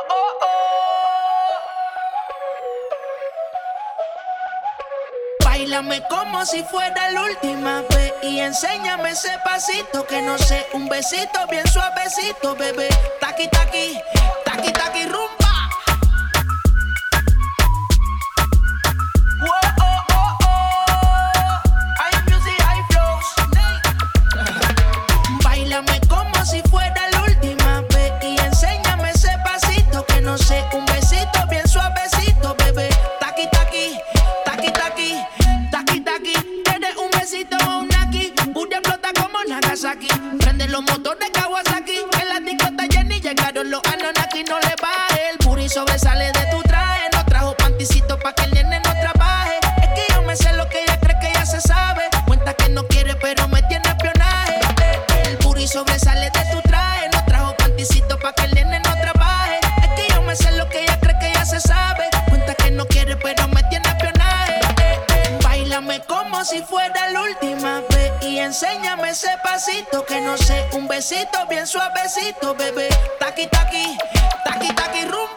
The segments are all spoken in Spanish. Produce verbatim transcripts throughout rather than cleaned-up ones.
oh, oh. Báilame como si fuera la última vez y enséñame ese pasito que no sé, un besito bien suavecito, bebé. Taqui, taqui, taqui, taqui, rumba. Si fuera la última vez y enséñame ese pasito que no sé, un besito bien suavecito, bebé. Taqui, taqui, taqui, taqui, taqui, taqui. ¿Quieres un besito o un aquí? Booty explota como Nagasaki. Prende los motores Kawasaki. En la discota Jenny llegaron los Anunnaki. No le baje, el booty sobresale de tu traje. No trajo panticito pa' que el nene no trabaje. Es que yo me sé lo que ella cree que ya se sabe. Cuenta que no quiere pero me tiene espionaje. El booty sobresale de tu traje. No trajo panticito pa' que el nene no trabaje. Es que yo me sé lo que ella cree que ya se sabe. Cuenta que no quiere pero me tiene espionaje. eh, eh. Báilame como si fuera la última vez y enséñame ese pasito que no sé, un besito bien suavecito, bebé. Taqui, taqui, taqui, taqui, rumba.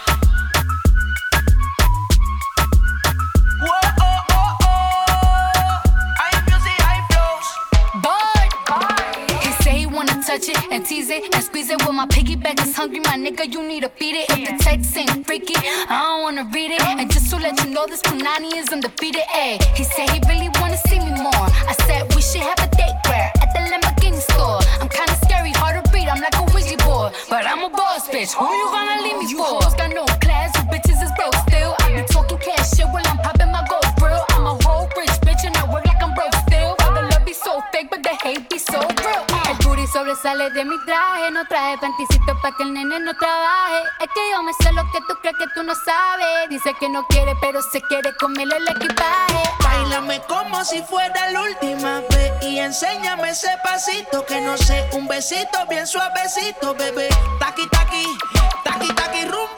Touch it and tease it and squeeze it. When my piggyback is hungry, my nigga, you need to feed it. If the text ain't freaky, I don't wanna read it. And just to let you know, this Punani is undefeated. Ayy, he said he really wanna see me more. I said we should have a date where at the Lamborghini store. I'm kinda scary, hard to read, I'm like a Ouija board, but I'm a boss bitch. Who you gonna leave me you for? You hoes got no class, you bitches is broke still. I be talking cash shit while I'm popping my gold grill. I'm a whole rich bitch and I work like I'm broke still. All the love be so fake, but the hate be so real. El booty sobresale de mi traje. No traje panticito pa' que el nene no trabaje. Es que yo me sé lo que tú crees que tú no sabes. Dice que no quiere pero se quiere comerle el equipaje. Báilame como si fuera la última vez y enséñame ese pasito que no sé, un besito bien suavecito, bebé. Taqui, taqui, taqui, taqui, rumba.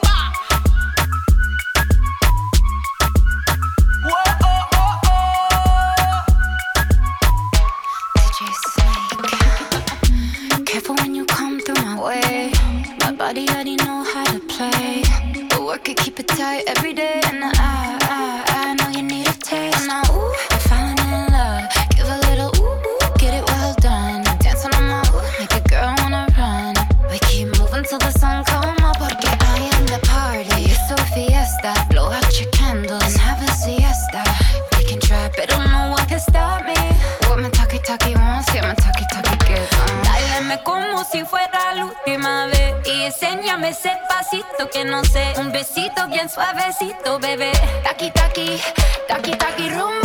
Careful when you come through my way. My body already know how to play. But work it, keep it tight every day. And I, I, I know you need a taste. And now, ooh, I'm falling in love. Give a little ooh, ooh, get it well done. Dance on my ooh, make a girl wanna run. We keep moving till the sun come up. Porque I am the party. It's a fiesta. Blow out your candles and have a siesta. We can try, but don't know what can stop me. What my talkie talkie wants, yeah, my talkie talkie gets on. Báilame como si fuera la última vez y enséñame ese pasito que no sé, un besito bien suavecito, bebé. Taqui, taqui, taqui, taqui, rumba.